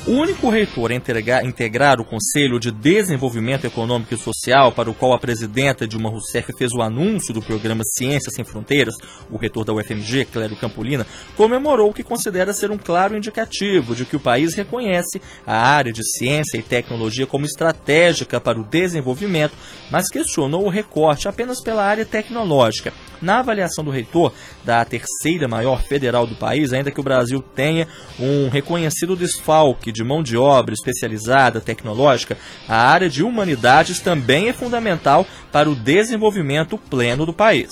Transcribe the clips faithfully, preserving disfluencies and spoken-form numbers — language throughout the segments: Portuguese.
O único reitor a integrar, integrar o Conselho de Desenvolvimento Econômico e Social, para o qual a presidenta Dilma Rousseff fez o anúncio do programa Ciências Sem Fronteiras, o reitor da U F M G, Clélio Campolina, comemorou o que considera ser um claro indicativo de que o país reconhece a área de ciência e tecnologia como estratégica para o desenvolvimento, mas questionou o recorte apenas pela área tecnológica. Na avaliação do reitor da terceira maior federal do país, ainda que o Brasil tenha um reconhecido desfalque de mão de obra especializada tecnológica, a área de humanidades também é fundamental para o desenvolvimento pleno do país.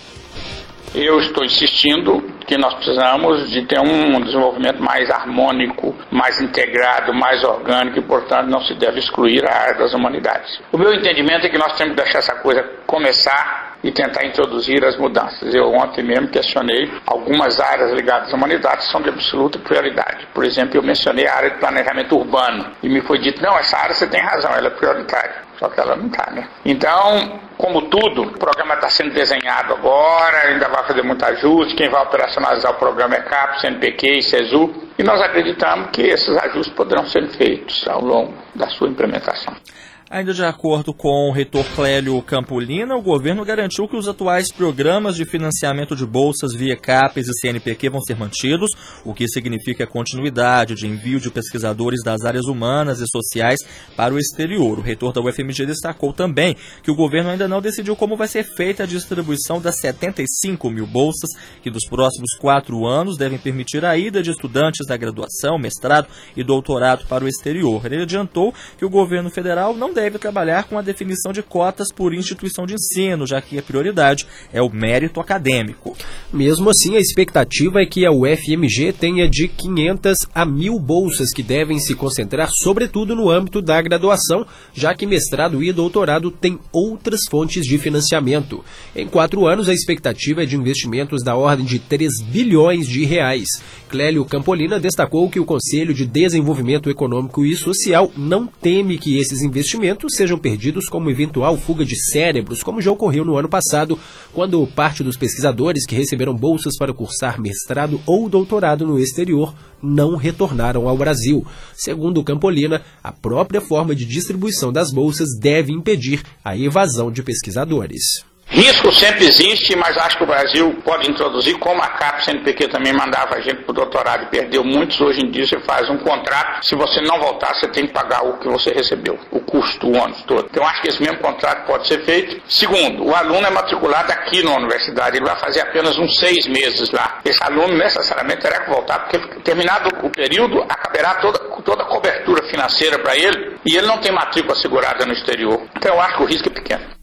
Eu estou insistindo que nós precisamos de ter um desenvolvimento mais harmônico, mais integrado, mais orgânico e, portanto, não se deve excluir a área das humanidades. O meu entendimento é que nós temos que deixar essa coisa começar e tentar introduzir as mudanças. Eu ontem mesmo questionei algumas áreas ligadas à humanidade que são de absoluta prioridade. Por exemplo, eu mencionei a área de planejamento urbano e me foi dito, não, essa área você tem razão, ela é prioritária. Só que ela não está, né? Então, como tudo, o programa está sendo desenhado agora, ainda vai fazer muito ajuste, quem vai operacionalizar o programa é CAPES, C N P Q e SESU, e nós acreditamos que esses ajustes poderão ser feitos ao longo da sua implementação. Ainda de acordo com o reitor Clélio Campolina, o governo garantiu que os atuais programas de financiamento de bolsas via CAPES e C N P Q vão ser mantidos, o que significa a continuidade de envio de pesquisadores das áreas humanas e sociais para o exterior. O reitor da U F M G destacou também que o governo ainda não decidiu como vai ser feita a distribuição das setenta e cinco mil bolsas, que dos próximos quatro anos devem permitir a ida de estudantes da graduação, mestrado e doutorado para o exterior. Ele adiantou que o governo federal não deve trabalhar com a definição de cotas por instituição de ensino, já que a prioridade é o mérito acadêmico. Mesmo assim, a expectativa é que a U F M G tenha de quinhentas a mil bolsas que devem se concentrar sobretudo no âmbito da graduação, já que mestrado e doutorado têm outras fontes de financiamento. Em quatro anos, a expectativa é de investimentos da ordem de três bilhões de reais. Clélio Campolina destacou que o Conselho de Desenvolvimento Econômico e Social não teme que esses investimentos sejam perdidos como eventual fuga de cérebros, como já ocorreu no ano passado, quando parte dos pesquisadores que receberam bolsas para cursar mestrado ou doutorado no exterior não retornaram ao Brasil. Segundo Campolina, a própria forma de distribuição das bolsas deve impedir a evasão de pesquisadores. Risco sempre existe, mas acho que o Brasil pode introduzir, como a CAPES, C N P Q também mandava a gente para o doutorado e perdeu muitos. Hoje em dia você faz um contrato, se você não voltar, você tem que pagar o que você recebeu, o custo, o ônus todo. Então acho que esse mesmo contrato pode ser feito. Segundo, o aluno é matriculado aqui na universidade, ele vai fazer apenas uns seis meses lá. Esse aluno necessariamente terá que voltar, porque terminado o período, acabará toda, toda a cobertura financeira para ele e ele não tem matrícula assegurada no exterior. Então eu acho que o risco é pequeno.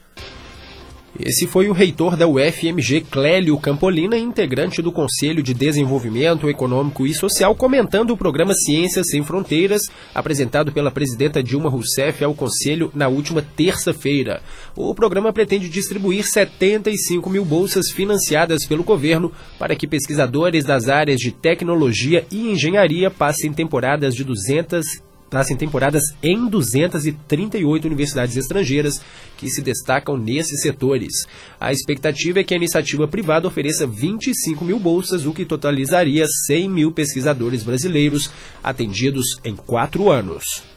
Esse foi o reitor da U F M G, Clélio Campolina, integrante do Conselho de Desenvolvimento Econômico e Social, comentando o programa Ciências Sem Fronteiras, apresentado pela presidenta Dilma Rousseff ao Conselho na última terça-feira. O programa pretende distribuir setenta e cinco mil bolsas financiadas pelo governo para que pesquisadores das áreas de tecnologia e engenharia passem temporadas de duzentas Passem temporadas em duzentas e trinta e oito universidades estrangeiras que se destacam nesses setores. A expectativa é que a iniciativa privada ofereça vinte e cinco mil bolsas, o que totalizaria cem mil pesquisadores brasileiros atendidos em quatro anos.